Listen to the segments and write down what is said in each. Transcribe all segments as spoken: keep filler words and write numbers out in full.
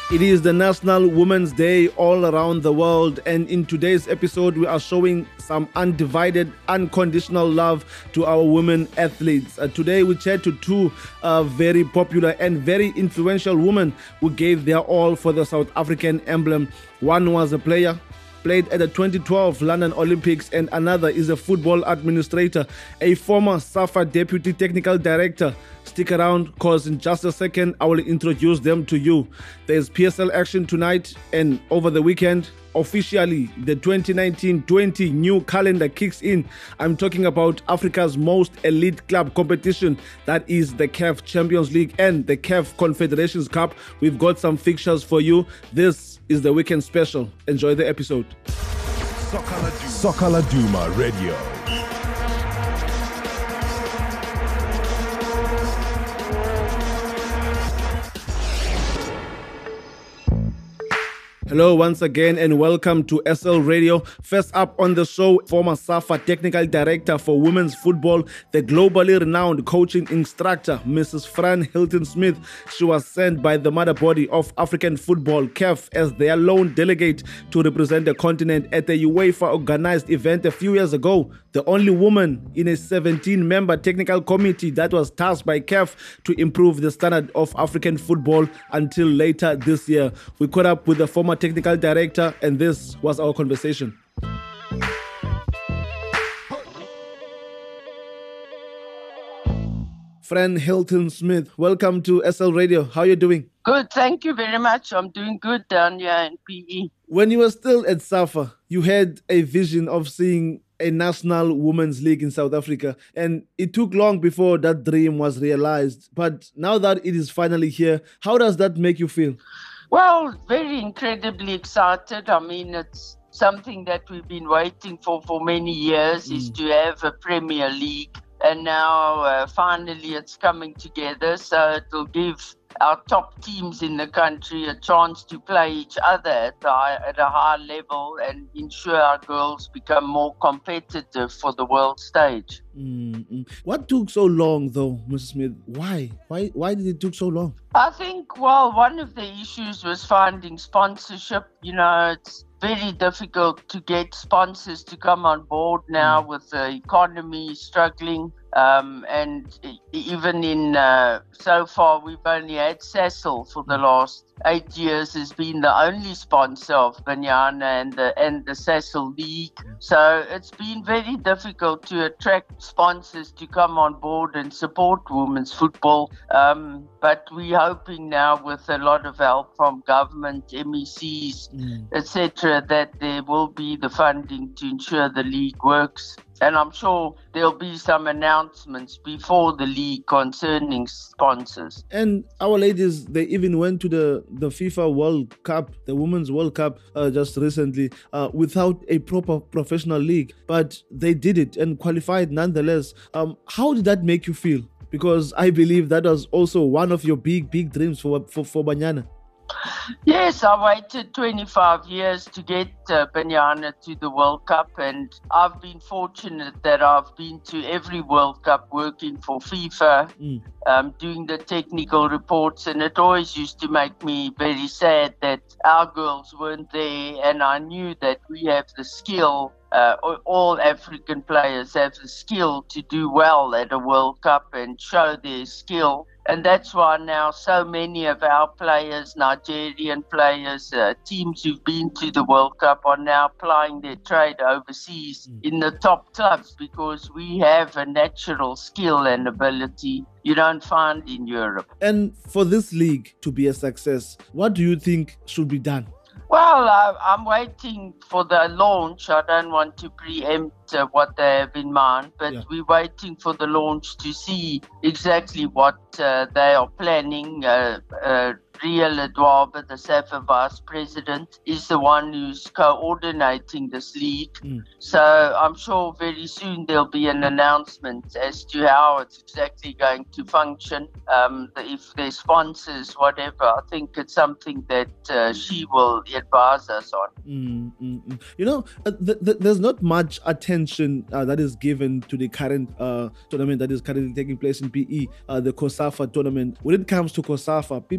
It is the National Women's Day all around the world, and in today's episode we are showing some undivided, unconditional love to our women athletes. Uh, today we chat to two uh, very popular and very influential women who gave their all for the South African emblem. One was a player, played at the twenty twelve London Olympics, and another is a football administrator, a former SAFA Deputy Technical Director. Stick around, because in just a second I will introduce them to you. There's P S L action tonight, and over the weekend, officially the twenty nineteen twenty new calendar kicks in. I'm talking about Africa's most elite club competition, that is the C A F Champions League and the C A F Confederations Cup. We've got some fixtures for you. This is the weekend special. Enjoy the episode. Soka Laduma Radio. Hello once again and welcome to S L Radio. First up on the show, former SAFA Technical Director for Women's Football, the globally renowned coaching instructor, Missus Fran Hilton-Smith. She was sent by the mother body of African football, C A F, as their lone delegate to represent the continent at the UEFA organized event a few years ago. The only woman in a seventeen-member technical committee that was tasked by C A F to improve the standard of African football until later this year. We caught up with the former technical director, and this was our conversation. Fran Hilton-Smith, welcome to S L Radio. How are you doing? Good, thank you very much. I'm doing good down here in P E. When you were still at SAFA, you had a vision of seeing a national women's league in South Africa, and it took long before that dream was realized. But now that it is finally here, how does that make you feel? Well, very incredibly excited. I mean, it's something that we've been waiting for for many years, mm. is to have a Premier League. And now uh, finally it's coming together, so it will give our top teams in the country a chance to play each other at, the high, at a high level and ensure our girls become more competitive for the world stage. Mm-hmm. What took so long though, Missus Smith? Why? Why Why did it take so long? I think, well, one of the issues was finding sponsorship. You know, it's very difficult to get sponsors to come on board now mm. with the economy struggling. Um, and even in, uh, so far, we've only had Sasol for the last eight years has been the only sponsor of Banyana and the, and the Sasol League. So it's been very difficult to attract sponsors to come on board and support women's football. Um, but we're hoping now with a lot of help from government, M E Cs, mm. et cetera, that there will be the funding to ensure the league works. And I'm sure there'll be some announcements before the league concerning sponsors. And our ladies, they even went to the, the FIFA World Cup, the Women's World Cup uh, just recently, uh, without a proper professional league. But they did it and qualified nonetheless. Um, how did that make you feel? Because I believe that was also one of your big, big dreams for, for, for Banyana. Yes, I waited twenty-five years to get uh, Banyana to the World Cup, and I've been fortunate that I've been to every World Cup working for FIFA, mm. um, doing the technical reports, and it always used to make me very sad that our girls weren't there, and I knew that we have the skill. Uh, all African players have the skill to do well at a World Cup and show their skill. And that's why now so many of our players, Nigerian players, uh, teams who've been to the World Cup are now applying their trade overseas mm. in the top clubs, because we have a natural skill and ability you don't find in Europe. And for this league to be a success, what do you think should be done? Well, uh, I'm waiting for the launch. I don't want to preempt uh, what they have in mind, but yeah. we're waiting for the launch to see exactly what uh, they are planning. Uh, uh, Ria Ledwaba, the SAFA vice president, is the one who's coordinating this league. Mm. So I'm sure very soon there'll be an announcement as to how it's exactly going to function. Um, if there's sponsors, whatever, I think it's something that uh, she will advise us on. Mm, mm, mm. You know, uh, th- th- there's not much attention uh, that is given to the current uh, tournament that is currently taking place in P E, uh, the COSAFA tournament. When it comes to COSAFA, people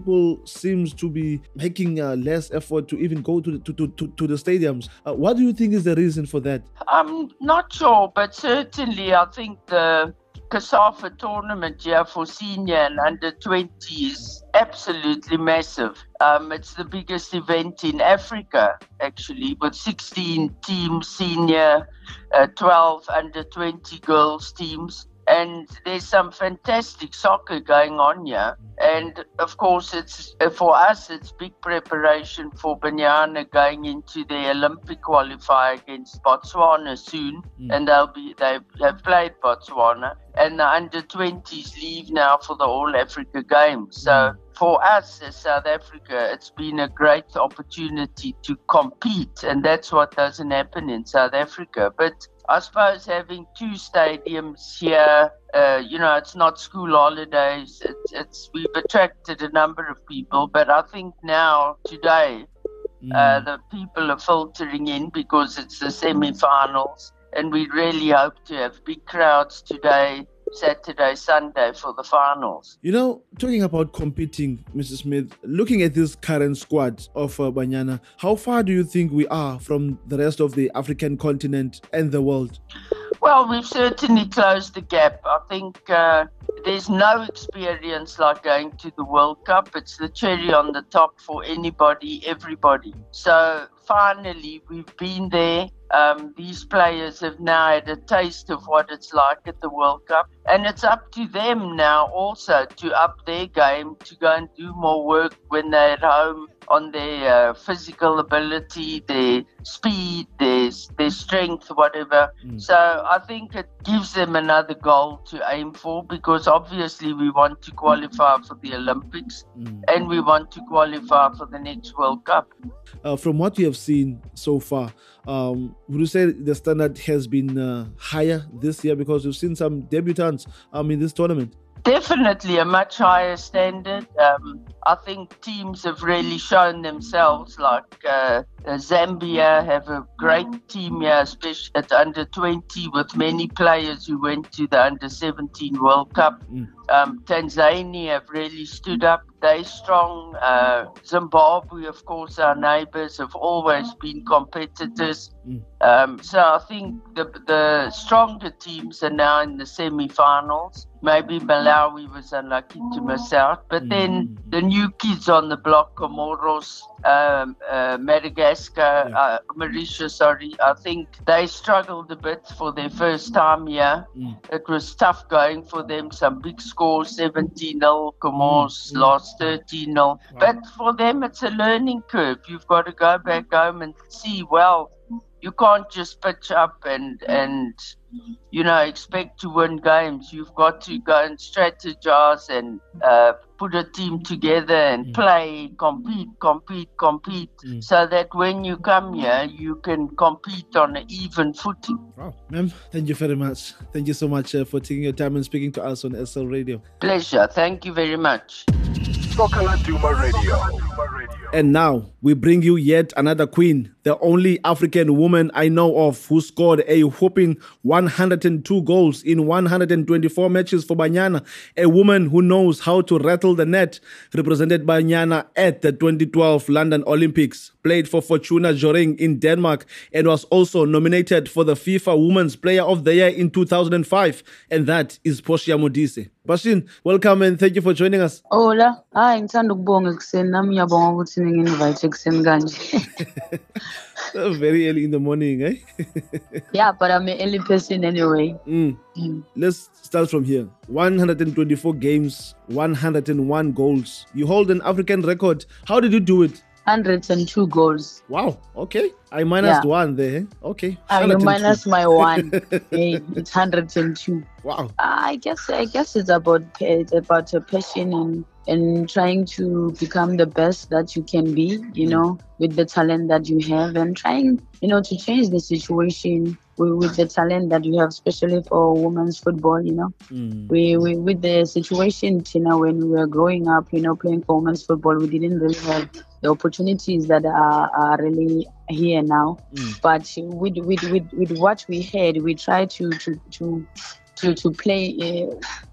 seems to be making uh, less effort to even go to the, to, to, to, to the stadiums. Uh, what do you think is the reason for that? I'm not sure, but certainly I think the CASAFA tournament here for senior and under twenty is absolutely massive. Um, it's the biggest event in Africa, actually, with sixteen teams, senior, uh, twelve under twenty girls teams. And there's some fantastic soccer going on here. And of course, it's for us, it's big preparation for Banyana going into the Olympic qualifier against Botswana soon. Mm. And they'll be they have played Botswana. And the under twenties leave now for the All Africa Games. So for us as South Africa, it's been a great opportunity to compete. And that's what doesn't happen in South Africa. But I suppose having two stadiums here, uh, you know, it's not school holidays. It's, it's we've attracted a number of people, but I think now, today, mm. uh, the people are filtering in because it's the semi-finals, and we really hope to have big crowds today, Saturday, Sunday for the finals. You know, talking about competing, Missus Smith, looking at this current squad of uh, Banyana, how far do you think we are from the rest of the African continent and the world? Well, we've certainly closed the gap. I think uh, there's no experience like going to the World Cup. It's the cherry on the top for anybody, everybody. So finally, we've been there. Um, these players have now had a taste of what it's like at the World Cup. And it's up to them now also to up their game, to go and do more work when they're at home on their uh, physical ability, their speed, their, their strength, whatever. Mm. So I think it gives them another goal to aim for, because obviously we want to qualify for the Olympics mm. and we want to qualify for the next World Cup. Uh, from what you have seen so far, um, would you say the standard has been uh, higher this year, because we've seen some debutants um, in this tournament? Definitely a much higher standard. Um, I think teams have really shown themselves, like uh, Zambia have a great team here, especially at under twenty, with many players who went to the under seventeen World Cup. Mm. Um, Tanzania have really stood up. They're strong. Uh, Zimbabwe, of course, our neighbours, have always been competitors. Mm. Um, so I think the the stronger teams are now in the semi-finals. Maybe Malawi was unlucky to miss out. But mm. then the new kids on the block, Comoros, um, uh, Madagascar, yeah. uh, Mauritius, sorry, I think they struggled a bit for their first time here. Mm. It was tough going for them. Some big scores, seventeen nil, Comoros mm. lost thirteen nil. Wow. But for them, it's a learning curve. You've got to go back home and see, well, you can't just pitch up and, and you know, expect to win games. You've got to go and strategize and uh, put a team together and mm. play, compete, compete, compete, mm. so that when you come here, you can compete on an even footing. Wow, ma'am, thank you very much. Thank you so much uh, for taking your time and speaking to us on S L Radio. Pleasure. Thank you very much. Soca Laduma Radio. And now we bring you yet another queen, the only African woman I know of who scored a whopping one hundred two goals in one hundred twenty-four matches for Banyana, a woman who knows how to rattle the net, represented Banyana at the twenty twelve London Olympics, played for Fortuna Joring in Denmark, and was also nominated for the FIFA Women's Player of the Year in two thousand five, and that is Portia Modise. Pashin, welcome and thank you for joining us. Hola. Hayi ngithanda ukubonga ekseni nami ngiyabonga ukuthi ningi-invite ekseni kanje. Very early in the morning, eh? Yeah, but I'm an early person anyway. Mm. Mm. Let's start from here. one hundred twenty-four games, one hundred one goals. You hold an African record. How did you do it? one hundred two goals. Wow, okay. I minus yeah. one there. Okay. I minus my one. Hey, it's one hundred two. Wow. I guess I guess it's about it's about a passion and and trying to become the best that you can be, you know, with the talent that you have, and trying, you know, to change the situation with, with the talent that you have, especially for women's football, you know. Mm. We, we with the situation, Tina, when we were growing up, you know, playing for women's football, we didn't really have the opportunities that are, are really here now. Mm. But with, with with with what we had, we tried to to to to, to play uh,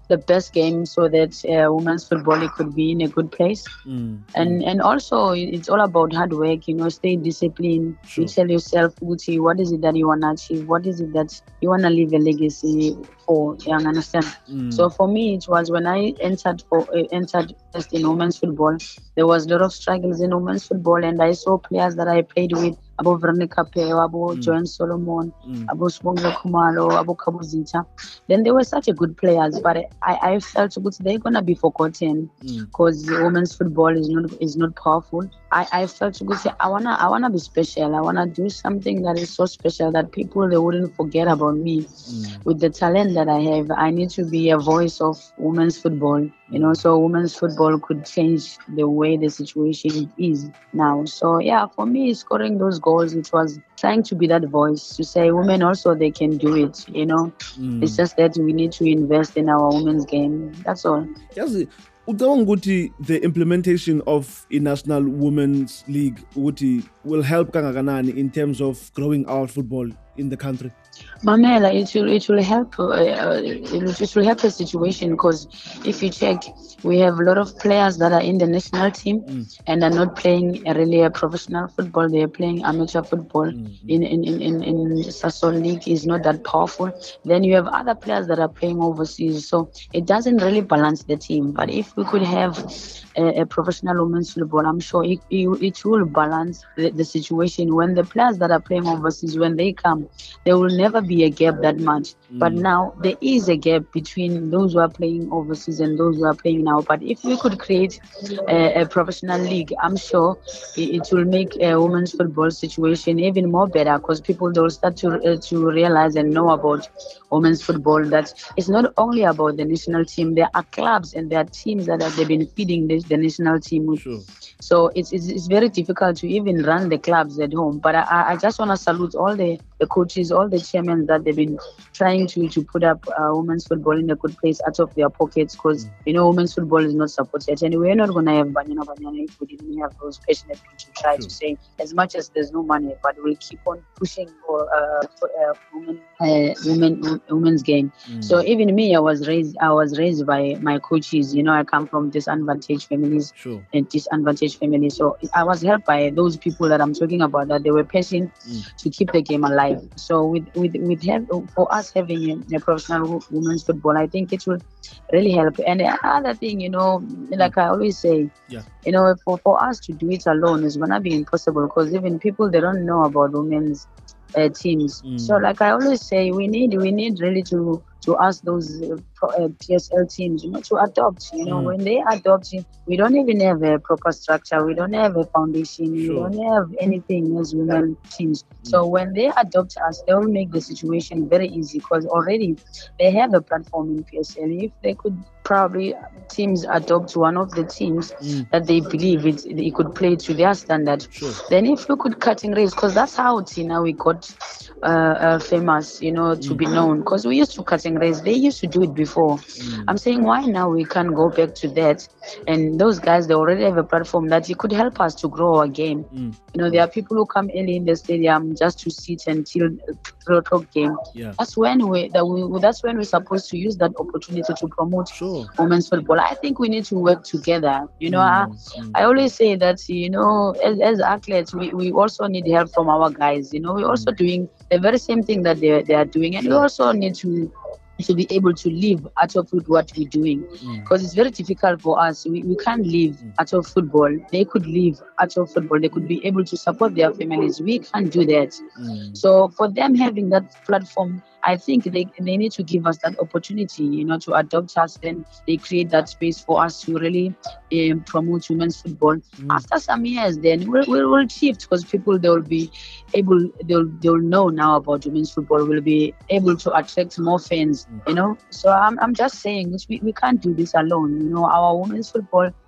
the best game so that uh, women's football it could be in a good place. Mm. And and also it's all about hard work, you know, stay disciplined. Sure. You tell yourself, Uti, what is it that you want to achieve? What is it that you want to leave a legacy for? You understand? Mm. So for me, it was when I entered for uh, entered just in women's football, there was a lot of struggles in women's football, and I saw players that I played with, Abo Veronica Peo, Abo Mm. Joanne Solomon, Mm. Abo Sbongile Khumalo, Abo Kabuzita. Then they were such a good players, but I, I felt good they're gonna be forgotten Mm. because women's football is not is not powerful. I, I felt good say I wanna I wanna be special. I wanna do something that is so special that people they wouldn't forget about me. Mm. With the talent that I have, I need to be a voice of women's football. You know, so women's football could change the way the situation is now. So yeah, for me, scoring those goals, it was trying to be that voice to say women also they can do it. You know, Mm. it's just that we need to invest in our women's game. That's all. Yazi, ucabanga ukuthi the implementation of a national women's league ukuthi will help kangakanani in terms of growing our football in the country? Mamela, it will it will help. Uh, uh, it, will, it will help the situation because if you check, we have a lot of players that are in the national team Mm. and are not playing a really a professional football. They are playing amateur football. Mm. In in in in, in Sasol League is not that powerful. Then you have other players that are playing overseas, so it doesn't really balance the team. But if we could have a, a professional women's football, I'm sure it, it, it will balance the, the situation. When the players that are playing overseas, when they come, there will never be a gap that much. Mm. But now there is a gap between those who are playing overseas and those who are playing now. But if we could create a, a professional league, I'm sure it, it will make a women's football situation even more better because people they will start to uh, to realize and know about women's football. That it's not only about the national team. There are clubs and there are teams that have, they've been feeding the, the national team with. Sure. So it's, it's it's very difficult to even run the clubs at home. But I, I just want to salute all the, the coaches, all the chairmen that they've been trying to, to put up uh, women's football in a good place out of their pockets because, mm. you know, women's football is not supported. And we're not going to have Banyana Banyana if we didn't have those passionate people to try sure. to say, as much as there's no money, but we'll keep on pushing for, uh, for uh, women, uh, women, women's game. Mm. So even me, I was raised I was raised by my coaches. You know, I come from disadvantaged families sure. and disadvantaged family. So I was helped by those people that I'm talking about, that they were patient mm. to keep the game alive. So with with with have, for us having a, a professional women's football, I think it will really help. And another thing, you know, like I always say, yeah. you know, for, for us to do it alone is gonna be impossible because even people they don't know about women's uh, teams. Mm. So like I always say, we need we need really to to ask those uh, pro, uh, P S L teams, you know, to adopt. You know, mm. when they adopt, we don't even have a proper structure. We don't have a foundation. Sure. We don't have anything as women teams. Mm. So when they adopt us, they will make the situation very easy because already they have a platform in P S L. If they could probably teams adopt one of the teams mm. that they believe it, it could play to their standard, sure. then if we could cut and raise, because that's how Tina we got uh, uh, famous, you know, to mm. be known, because we used to cut and raise. They used to do it before. Mm. I'm saying why now we can't go back to that? And those guys, they already have a platform that it could help us to grow our game. Mm. You know, there are people who come early in the stadium just to sit until the talk game. Yeah. That's when we that we that's when we're supposed to use that opportunity to promote sure. women's football. I think we need to work together. You know, mm. I, I always say that, you know, as, as athletes, we, we also need help from our guys. You know, we're also mm. doing the very same thing that they they are doing, and sure. we also need to to be able to live out of what we're doing, because mm. it's very difficult for us. We, we can't live mm. out of football. They could live out of football. They could be able to support their families. We can't do that. Mm. So for them having that platform, I think they they need to give us that opportunity, you know, to adopt us. Then they create that space for us to really um, promote women's football. Mm. After some years, then we'll, we'll, we'll shift, because people, they will be able, they'll they'll know now about women's football. We'll be able to attract more fans, mm. you know. So I'm I'm just saying, we we can't do this alone. You know, our women's football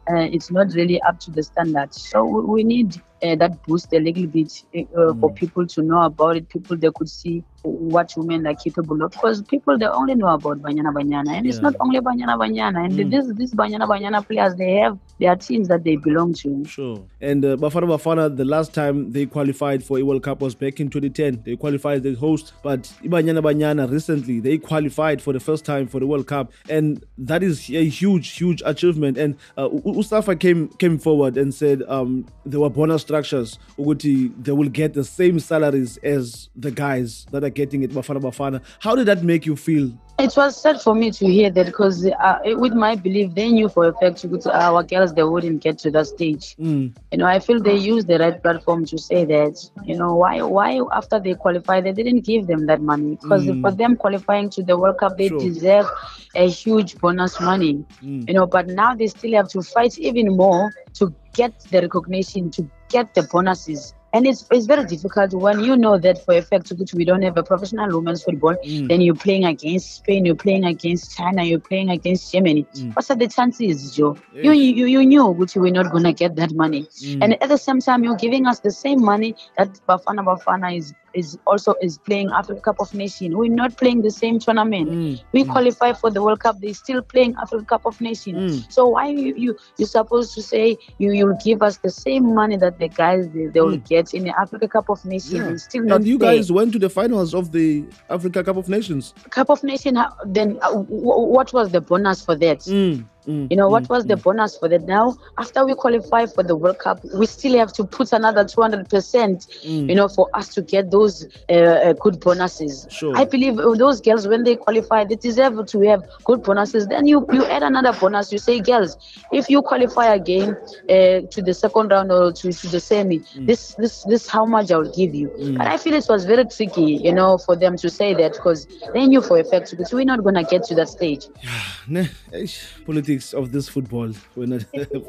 uh, it's not really up to the standard. So we, we need uh, that boost a little bit uh, mm. for people to know about it. People they could see what women are capable of, because people they only know about Banyana Banyana, and yeah. it's not only Banyana Banyana. And mm. this this Banyana Banyana players, they have their teams that they belong to. Sure. And uh, Bafana Bafana, the last time they qualified for a World Cup was back in twenty ten. They qualified as host, but Banyana Banyana recently they qualified for the first time for the World Cup, and that is a huge, huge achievement. And uh, Usafa came came forward and said um, there were bonus structures. Uguti, they will get the same salaries as the guys that are getting it Bafana Bafana. How did that make you feel? It was sad for me to hear that, because uh, with my belief, they knew for a fact our girls they wouldn't get to that stage. Mm. You know, I feel they used the right platform to say that. You know, why why after they qualified, they didn't give them that money, because mm. for them qualifying to the World Cup, they sure. deserve a huge bonus money. Mm. You know, but now they still have to fight even more to get the recognition, to get the bonuses. And it's it's very difficult when you know that for a fact we don't have a professional women's football. Mm. Then you're playing against Spain, you're playing against China, you're playing against Germany. Mm. What are the chances, Joe? Yes. You, you you knew which we're not gonna get that money, mm. and at the same time you're giving us the same money that Bafana Bafana is. is also is playing Africa Cup of Nations. We're not playing the same tournament. Mm. We mm. qualify for the World Cup. They're still playing Africa Cup of Nations. Mm. So why you, you you're supposed to say you you'll give us the same money that the guys they, they will mm. get in the Africa Cup of Nations? Yeah. And still not. And you play. guys went to the finals of the Africa Cup of Nations. Cup of Nations. Then uh, w- what was the bonus for that? Mm. Mm, you know, what mm, was the mm. bonus for that? Now, after we qualify for the World Cup, we still have to put another two hundred percent, mm. you know, for us to get those uh, uh, good bonuses. Sure. I believe those girls, when they qualify, they deserve to have good bonuses. Then you, you add another bonus. You say, girls, if you qualify again uh, to the second round or to, to the semi, mm. this, this, this how much I will give you. Mm. But I feel it was very tricky, you know, for them to say that, because they knew for a fact because we're not going to get to that stage. Politics of this football, we're not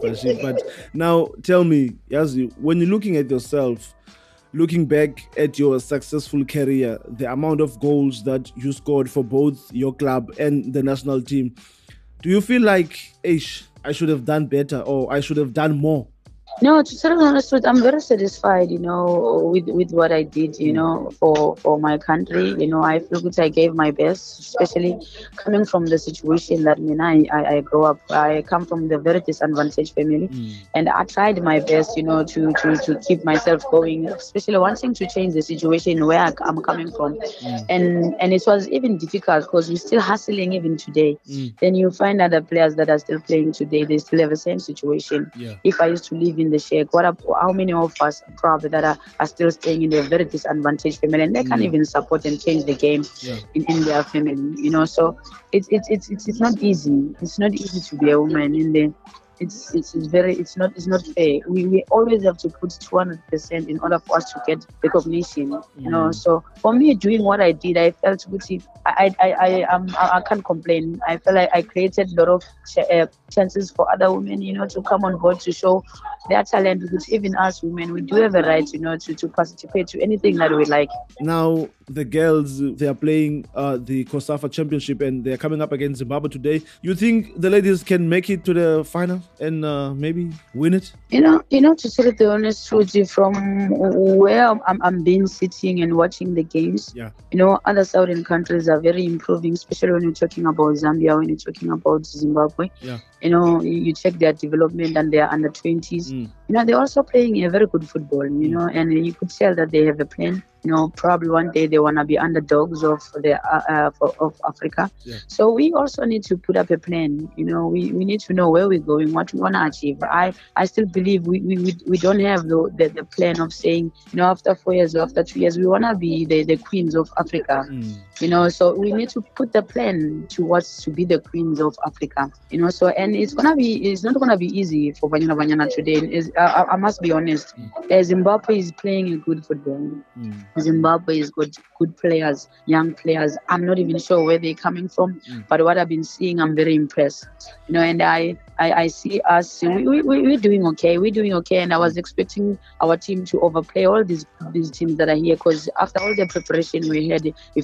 but now tell me, Yazi, when you're looking at yourself, looking back at your successful career, the amount of goals that you scored for both your club and the national team, do you feel like, Ish, I should have done better or I should have done more? No, to tell you the honest truth, I'm very satisfied, you know, with, with what I did, you know, for, for my country. You know, I feel good I gave my best, especially coming from the situation that me and I, I, I grew up. I come from the very disadvantaged family, mm. and I tried my best, you know, to, to, to keep myself going, especially wanting to change the situation where I, I'm coming from. Mm. And and it was even difficult because we're still hustling even today. Mm. Then you find other players that are still playing today, they still have the same situation. Yeah. If I used to live in the Sheikh, what are, how many of us probably that are, are still staying in a very disadvantaged family and they can't mm. even support and change the game yeah. in, in their family, you know? So it's it's it's it's it's not easy. It's not easy to be a woman in the. It's, it's it's very it's not it's not fair. We we always have to put two hundred percent in order for us to get recognition. Mm. You know, so for me doing what I did, I felt good. I I I um I, I can't complain. I felt like I created a lot of ch- uh, chances for other women, you know, to come on board to show their talent. Because even us women, we do have a right, you know, to, to participate to anything that we like. Now the girls, they are playing uh, the COSAFA Championship and they are coming up against Zimbabwe today. You think the ladies can make it to the final and uh, maybe win it? You know, you know, to tell the honest truth, from where I'm, I'm being sitting and watching the games, yeah. you know, other southern countries are very improving, especially when you're talking about Zambia, when you're talking about Zimbabwe. Yeah. You know, you check their development and their under twenties. Mm. You know, they're also playing a very good football, you know, and you could tell that they have a plan. You know, probably one day they want to be underdogs of the uh, uh, of Africa. Yeah. So we also need to put up a plan. You know, we, we need to know where we're going, what we want to achieve. I, I still believe we, we, we don't have the, the, the plan of saying, you know, after four years or after two years, we want to be the, the queens of Africa. Mm. You know, so we need to put the plan towards to be the queens of Africa. You know, so and it's gonna be it's not gonna be easy for Banyana Banyana today. It's, I, I must be honest. Mm. Zimbabwe is playing a good football. Mm. Zimbabwe is good, good players, young players. I'm not even sure where they're coming from, mm. but what I've been seeing, I'm very impressed. You know, and I, I, I see us. We, we, we're doing okay. We're doing okay, and I was expecting our team to overplay all these these teams that are here, because after all the preparation we had before the World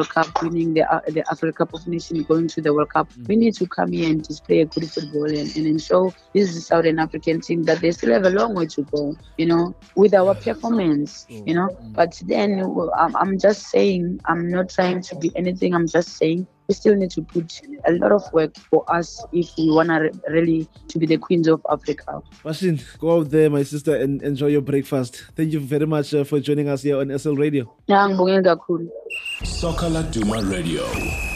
World Cup, winning the uh, the Africa Cup of Nations, going to the World Cup. Mm. We need to come here and display a good football and, and show this Southern African team that they still have a long way to go, you know, with our performance, you know. Mm. But then I'm, I'm just saying, I'm not trying to be anything, I'm just saying we still need to put a lot of work for us if we want to re- really to be the queens of Africa. Bashin, go out there, my sister, and enjoy your breakfast. Thank you very much uh, for joining us here on S L Radio. Soka Laduma Radio.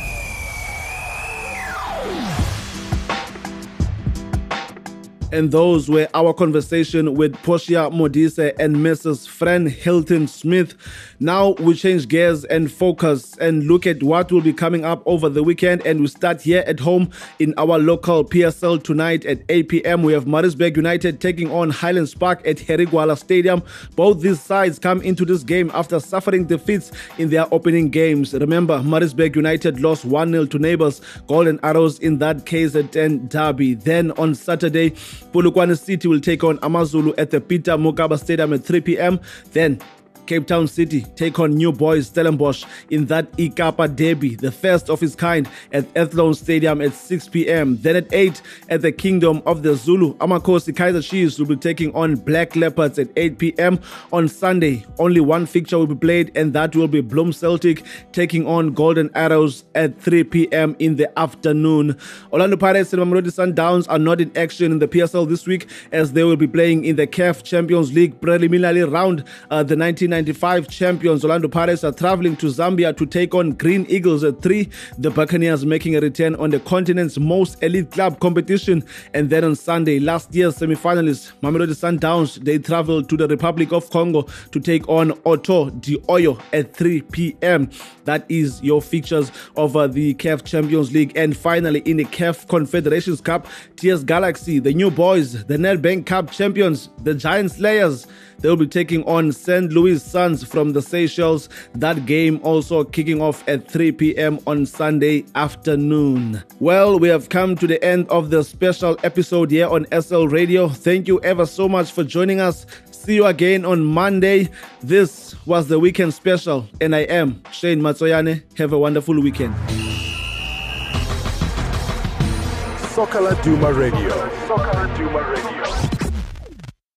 And those were our conversation with Portia Modise and Missus Fran Hilton Smith. Now we change gears and focus and look at what will be coming up over the weekend. And we start here at home in our local P S L tonight at eight p.m. We have Maritzburg United taking on Highlands Park at Herigwala Stadium. Both these sides come into this game after suffering defeats in their opening games. Remember, Maritzburg United lost one nil to neighbours Golden Arrows in that K Z N derby. Then on Saturday, Polokwane City will take on Amazulu at the Peter Mokaba Stadium at three p.m. Then Cape Town City take on New Boys Stellenbosch in that Ikapa derby, the first of its kind at Athlone Stadium at six p.m. Then at eight at the Kingdom of the Zulu, Amakosi Kaizer Chiefs will be taking on Black Leopards at eight p.m. On Sunday, only one fixture will be played, and that will be Bloem Celtic taking on Golden Arrows at three p.m. in the afternoon. Orlando Pirates and Mamelodi Sundowns are not in action in the P S L this week, as they will be playing in the C A F Champions League preliminary round. Uh, the nineteen ninety-five champions Orlando Pirates are traveling to Zambia to take on Green Eagles at three. The Buccaneers making a return on the continent's most elite club competition. And then on Sunday, last year's semi-finalists Mamelodi Sundowns, they travel to the Republic of Congo to take on Otto Di Oyo at three p.m. That is your fixtures of uh, the C A F Champions League. And finally, in the C A F Confederations Cup, T S Galaxy, the New Boys, the Nedbank Cup champions, the Giant Slayers, they will be taking on Saint Louis Suns from the Seychelles. That game also kicking off at three p.m. on Sunday afternoon. Well, we have come to the end of the special episode here on S L Radio. Thank you ever so much for joining us. See you again on Monday. This was the weekend special, and I am Shane Matsoyane. Have a wonderful weekend. Soka Laduma Radio. Soka Laduma Radio.